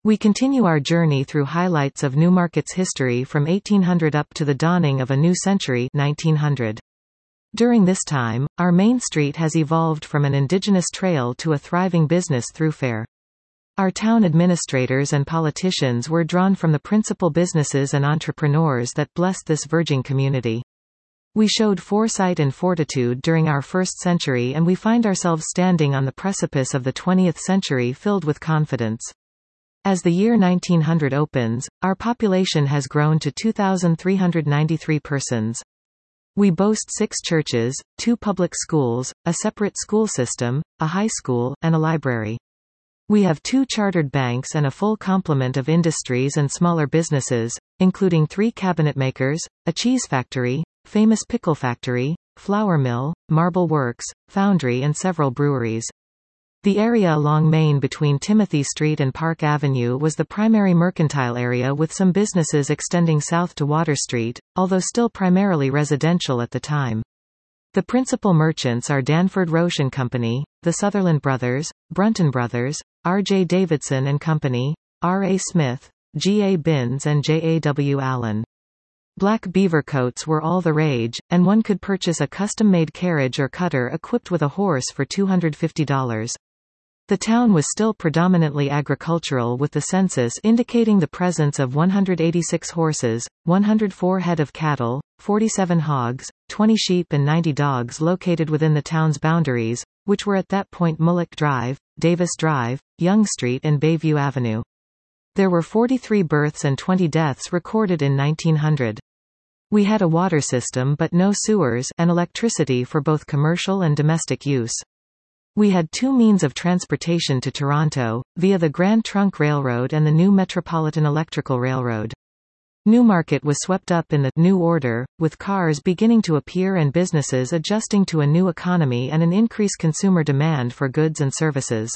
We continue our journey through highlights of Newmarket's history from 1800 up to the dawning of a new century, 1900. During this time, our main street has evolved from an indigenous trail to a thriving business thoroughfare. Our town administrators and politicians were drawn from the principal businesses and entrepreneurs that blessed this virgin community. We showed foresight and fortitude during our first century, and we find ourselves standing on the precipice of the 20th century filled with confidence. As the year 1900 opens, our population has grown to 2,393 persons. We boast 6 churches, 2 public schools, a separate school system, a high school, and a library. We have 2 chartered banks and a full complement of industries and smaller businesses, including 3 cabinet makers, a cheese factory, famous pickle factory, flour mill, marble works, foundry and several breweries. The area along Main between Timothy Street and Park Avenue was the primary mercantile area, with some businesses extending south to Water Street, although still primarily residential at the time. The principal merchants are Danford Roche and Company, the Sutherland Brothers, Brunton Brothers, R.J. Davidson and Company, R.A. Smith, G.A. Binns and J.A.W. Allen. Black beaver coats were all the rage, and one could purchase a custom-made carriage or cutter equipped with a horse for $250. The town was still predominantly agricultural, with the census indicating the presence of 186 horses, 104 head of cattle, 47 hogs, 20 sheep and 90 dogs located within the town's boundaries, which were at that point Mullock Drive, Davis Drive, Young Street and Bayview Avenue. There were 43 births and 20 deaths recorded in 1900. We had a water system but no sewers, and electricity for both commercial and domestic use. We had 2 means of transportation to Toronto, via the Grand Trunk Railroad and the new Metropolitan Electrical Railroad. Newmarket was swept up in the New Order, with cars beginning to appear and businesses adjusting to a new economy and an increased consumer demand for goods and services.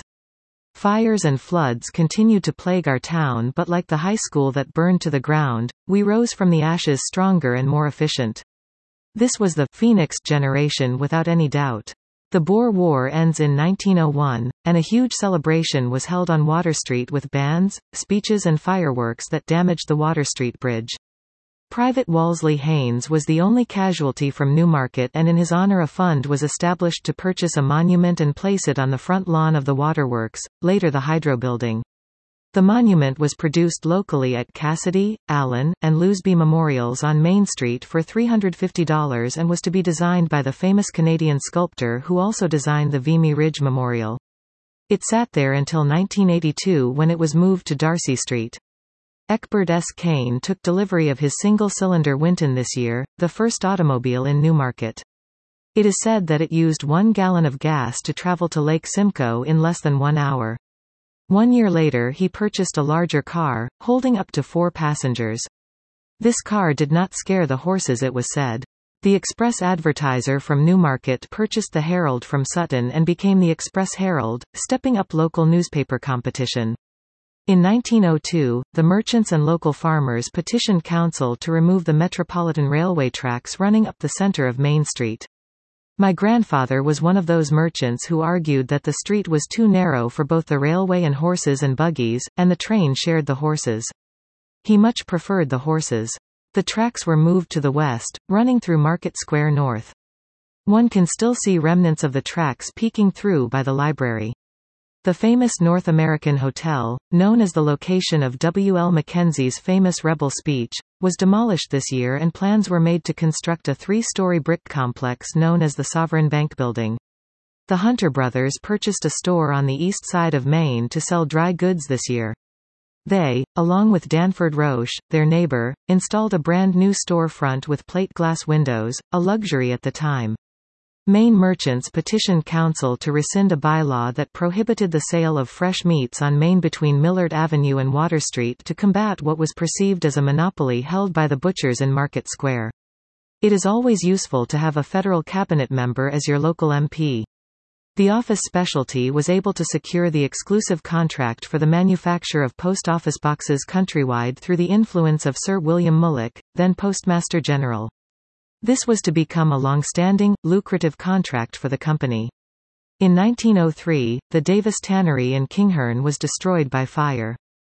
Fires and floods continued to plague our town, but like the high school that burned to the ground, we rose from the ashes stronger and more efficient. This was the Phoenix generation without any doubt. The Boer War ends in 1901, and a huge celebration was held on Water Street with bands, speeches and fireworks that damaged the Water Street Bridge. Private Walsley Haynes was the only casualty from Newmarket, and in his honor a fund was established to purchase a monument and place it on the front lawn of the waterworks, later the Hydro Building. The monument was produced locally at Cassidy, Allen, and Lousby Memorials on Main Street for $350 and was to be designed by the famous Canadian sculptor who also designed the Vimy Ridge Memorial. It sat there until 1982, when it was moved to Darcy Street. Egbert S. Kane took delivery of his single-cylinder Winton this year, the first automobile in Newmarket. It is said that it used 1 gallon of gas to travel to Lake Simcoe in less than 1 hour. 1 year later he purchased a larger car, holding up to 4 passengers. This car did not scare the horses, it was said. The Express Advertiser from Newmarket purchased the Herald from Sutton and became the Express Herald, stepping up local newspaper competition. In 1902, the merchants and local farmers petitioned council to remove the Metropolitan Railway tracks running up the center of Main Street. My grandfather was one of those merchants who argued that the street was too narrow for both the railway and horses and buggies, and the train shared the horses. He much preferred the horses. The tracks were moved to the west, running through Market Square North. One can still see remnants of the tracks peeking through by the library. The famous North American Hotel, known as the location of W. L. Mackenzie's famous Rebel speech, was demolished this year, and plans were made to construct a 3-story brick complex known as the Sovereign Bank Building. The Hunter brothers purchased a store on the east side of Main to sell dry goods this year. They, along with Danford Roche, their neighbor, installed a brand new storefront with plate glass windows, a luxury at the time. Maine merchants petitioned council to rescind a bylaw that prohibited the sale of fresh meats on Main between Millard Avenue and Water Street to combat what was perceived as a monopoly held by the butchers in Market Square. It is always useful to have a federal cabinet member as your local MP. The office specialty was able to secure the exclusive contract for the manufacture of post office boxes countrywide through the influence of Sir William Mullock, then Postmaster General. This was to become a long-standing, lucrative contract for the company. In 1903, the Davis Tannery in Kinghorn was destroyed by fire.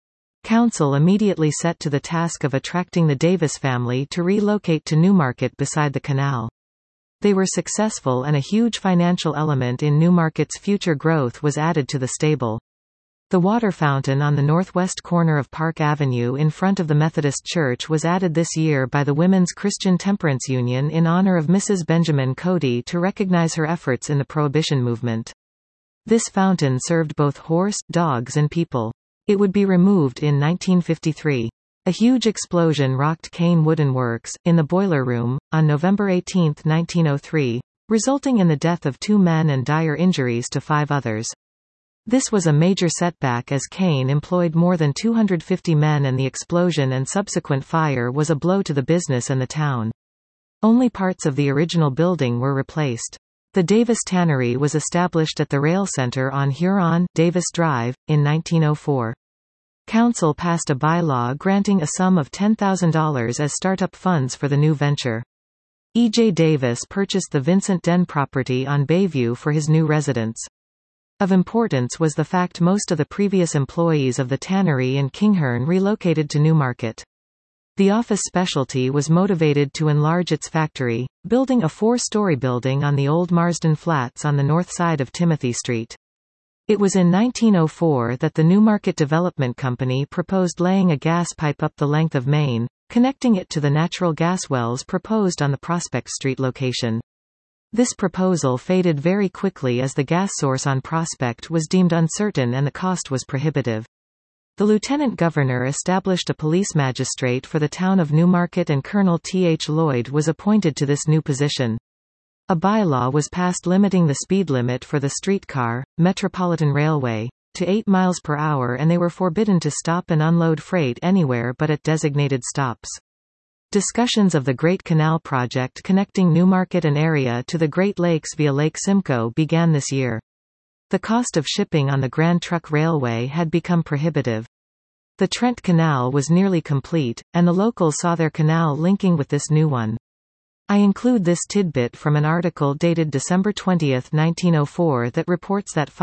Council immediately set to the task of attracting the Davis family to relocate to Newmarket beside the canal. They were successful, and a huge financial element in Newmarket's future growth was added to the stable. The water fountain on the northwest corner of Park Avenue in front of the Methodist Church was added this year by the Women's Christian Temperance Union in honor of Mrs. Benjamin Cody to recognize her efforts in the Prohibition movement. This fountain served both horse, dogs and people. It would be removed in 1953. A huge explosion rocked Kane Wooden Works, in the boiler room, on November 18, 1903, resulting in the death of 2 men and dire injuries to 5 others. This was a major setback as Kane employed more than 250 men, and the explosion and subsequent fire was a blow to the business and the town. Only parts of the original building were replaced. The Davis Tannery was established at the Rail Center on Huron-Davis Drive, in 1904. Council passed a bylaw granting a sum of $10,000 as startup funds for the new venture. E. J. Davis purchased the Vincent Den property on Bayview for his new residence. Of importance was the fact most of the previous employees of the tannery in Kinghorn relocated to Newmarket. The office specialty was motivated to enlarge its factory, building a 4-story building on the old Marsden Flats on the north side of Timothy Street. It was in 1904 that the Newmarket Development Company proposed laying a gas pipe up the length of Main, connecting it to the natural gas wells proposed on the Prospect Street location. This proposal faded very quickly as the gas source on Prospect was deemed uncertain and the cost was prohibitive. The Lieutenant Governor established a police magistrate for the town of Newmarket, and Colonel T. H. Lloyd was appointed to this new position. A bylaw was passed limiting the speed limit for the streetcar, Metropolitan Railway, to 8 miles per hour, and they were forbidden to stop and unload freight anywhere but at designated stops. Discussions of the Great Canal project connecting Newmarket and area to the Great Lakes via Lake Simcoe began this year. The cost of shipping on the Grand Trunk Railway had become prohibitive. The Trent Canal was nearly complete, and the locals saw their canal linking with this new one. I include this tidbit from an article dated December 20, 1904 that reports that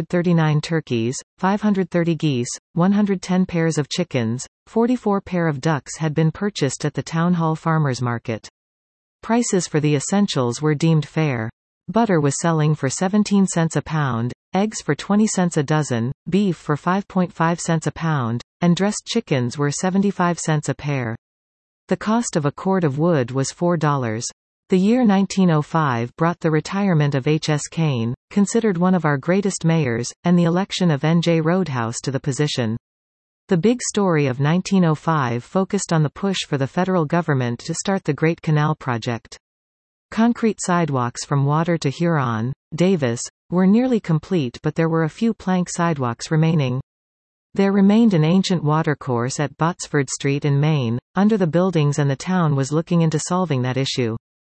539 turkeys, 530 geese, 110 pairs of chickens, 44 pair of ducks had been purchased at the Town Hall Farmers Market. Prices for the essentials were deemed fair. Butter was selling for 17 cents a pound, eggs for 20 cents a dozen, beef for 5.5 cents a pound, and dressed chickens were 75 cents a pair. The cost of a cord of wood was $4. The year 1905 brought the retirement of H. S. Kane, considered one of our greatest mayors, and the election of N. J. Roadhouse to the position. The big story of 1905 focused on the push for the federal government to start the Great Canal project. Concrete sidewalks from Water to Huron, Davis, were nearly complete, but there were a few plank sidewalks remaining. There remained an ancient watercourse at Botsford Street in Maine, under the buildings, and the town was looking into solving that issue.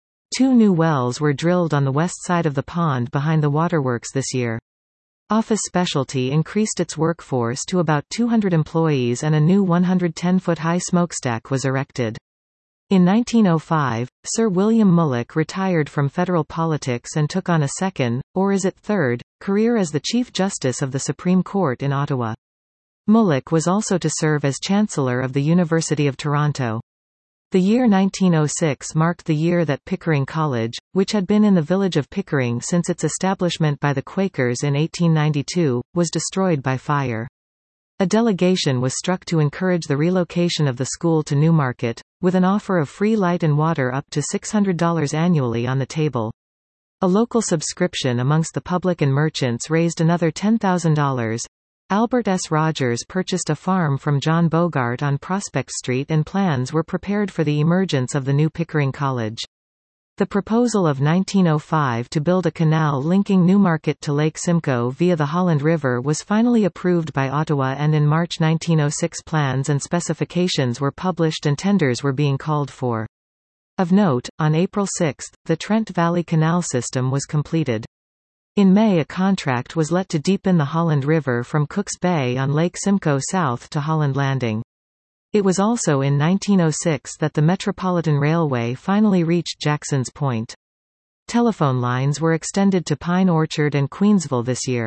2 new wells were drilled on the west side of the pond behind the waterworks this year. Office Specialty increased its workforce to about 200 employees, and a new 110-foot-high smokestack was erected. In 1905, Sir William Mullock retired from federal politics and took on a second, or is it third, career as the Chief Justice of the Supreme Court in Ottawa. Mullock was also to serve as Chancellor of the University of Toronto. The year 1906 marked the year that Pickering College, which had been in the village of Pickering since its establishment by the Quakers in 1892, was destroyed by fire. A delegation was struck to encourage the relocation of the school to Newmarket, with an offer of free light and water up to $600 annually on the table. A local subscription amongst the public and merchants raised another $10,000. Albert S. Rogers purchased a farm from John Bogart on Prospect Street, and plans were prepared for the emergence of the new Pickering College. The proposal of 1905 to build a canal linking Newmarket to Lake Simcoe via the Holland River was finally approved by Ottawa, and in March 1906 plans and specifications were published and tenders were being called for. Of note, on April 6, the Trent Valley Canal system was completed. In May, a contract was let to deepen the Holland River from Cook's Bay on Lake Simcoe south to Holland Landing. It was also in 1906 that the Metropolitan Railway finally reached Jackson's Point. Telephone lines were extended to Pine Orchard and Queensville this year.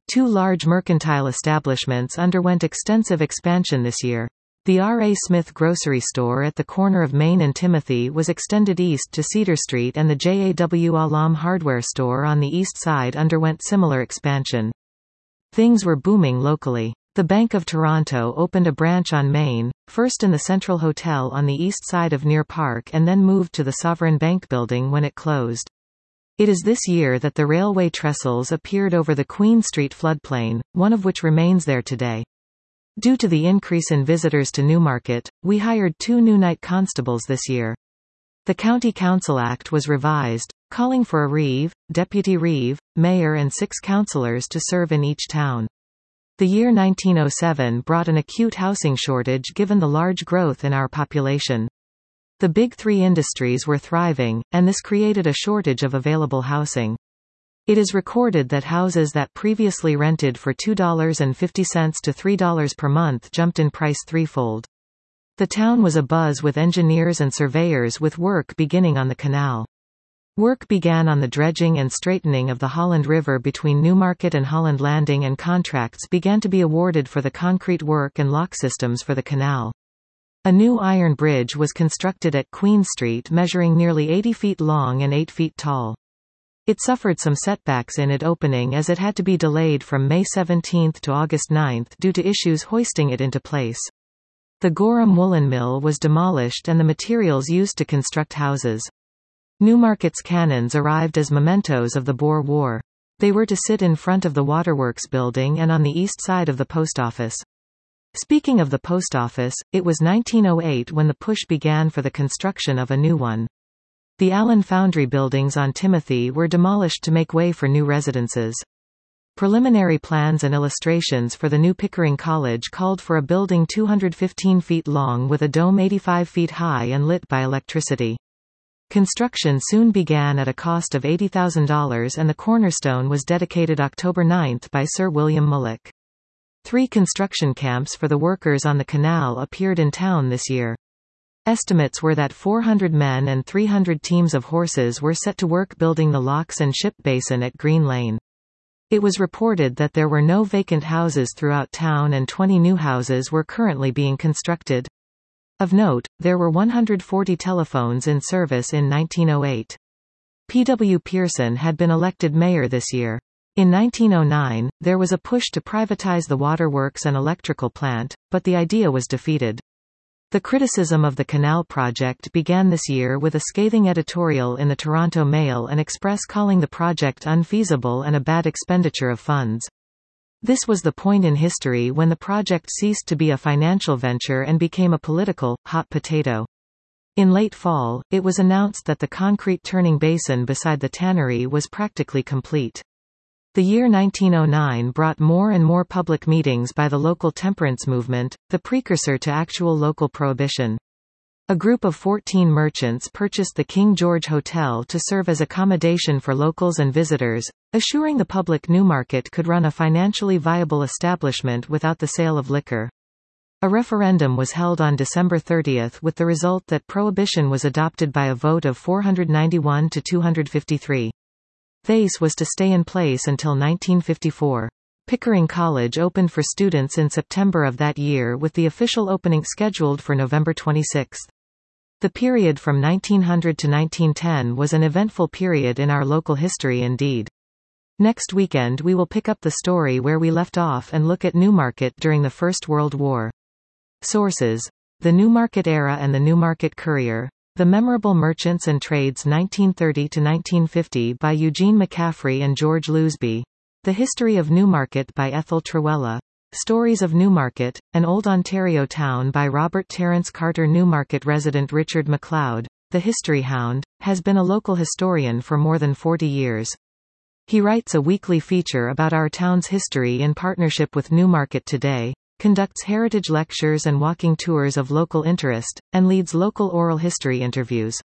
Two large mercantile establishments underwent extensive expansion this year. The R. A. Smith grocery store at the corner of Main and Timothy was extended east to Cedar Street, and the J. A. W. Alam hardware store on the east side underwent similar expansion. Things were booming locally. The Bank of Toronto opened a branch on Main, first in the Central Hotel on the east side of Near Park, and then moved to the Sovereign Bank building when it closed. It is this year that the railway trestles appeared over the Queen Street floodplain, one of which remains there today. Due to the increase in visitors to Newmarket, we hired 2 new night constables this year. The County Council Act was revised, calling for a reeve, deputy reeve, mayor and 6 councillors to serve in each town. The year 1907 brought an acute housing shortage given the large growth in our population. The big 3 industries were thriving, and this created a shortage of available housing. It is recorded that houses that previously rented for $2.50 to $3 per month jumped in price threefold. The town was abuzz with engineers and surveyors, with work beginning on the canal. Work began on the dredging and straightening of the Holland River between Newmarket and Holland Landing, and contracts began to be awarded for the concrete work and lock systems for the canal. A new iron bridge was constructed at Queen Street, measuring nearly 80 feet long and 8 feet tall. It suffered some setbacks in its opening, as it had to be delayed from May 17 to August 9 due to issues hoisting it into place. The Gorham Woolen Mill was demolished and the materials used to construct houses. Newmarket's cannons arrived as mementos of the Boer War. They were to sit in front of the Waterworks building and on the east side of the post office. Speaking of the post office, it was 1908 when the push began for the construction of a new one. The Allen Foundry buildings on Timothy were demolished to make way for new residences. Preliminary plans and illustrations for the new Pickering College called for a building 215 feet long with a dome 85 feet high and lit by electricity. Construction soon began at a cost of $80,000, and the cornerstone was dedicated October 9 by Sir William Mullock. 3 construction camps for the workers on the canal appeared in town this year. Estimates were that 400 men and 300 teams of horses were set to work building the locks and ship basin at Green Lane. It was reported that there were no vacant houses throughout town, and 20 new houses were currently being constructed. Of note, there were 140 telephones in service in 1908. P. W. Pearson had been elected mayor this year. In 1909, there was a push to privatize the waterworks and electrical plant, but the idea was defeated. The criticism of the canal project began this year with a scathing editorial in the Toronto Mail and Express calling the project unfeasible and a bad expenditure of funds. This was the point in history when the project ceased to be a financial venture and became a political, hot potato. In late fall, it was announced that the concrete turning basin beside the tannery was practically complete. The year 1909 brought more and more public meetings by the local temperance movement, the precursor to actual local prohibition. A group of 14 merchants purchased the King George Hotel to serve as accommodation for locals and visitors, assuring the public Newmarket could run a financially viable establishment without the sale of liquor. A referendum was held on December 30 with the result that prohibition was adopted by a vote of 491 to 253. This was to stay in place until 1954. Pickering College opened for students in September of that year, with the official opening scheduled for November 26. The period from 1900 to 1910 was an eventful period in our local history indeed. Next weekend we will pick up the story where we left off and look at Newmarket during the First World War. Sources: The Newmarket Era and the Newmarket Courier. The Memorable Merchants and Trades 1930 to 1950 by Eugene McCaffrey and George Lousby. The History of Newmarket by Ethel Trewella. Stories of Newmarket, an Old Ontario Town by Robert Terence Carter. Newmarket resident Richard MacLeod, the History Hound, has been a local historian for more than 40 years. He writes a weekly feature about our town's history in partnership with Newmarket Today, conducts heritage lectures and walking tours of local interest, and leads local oral history interviews.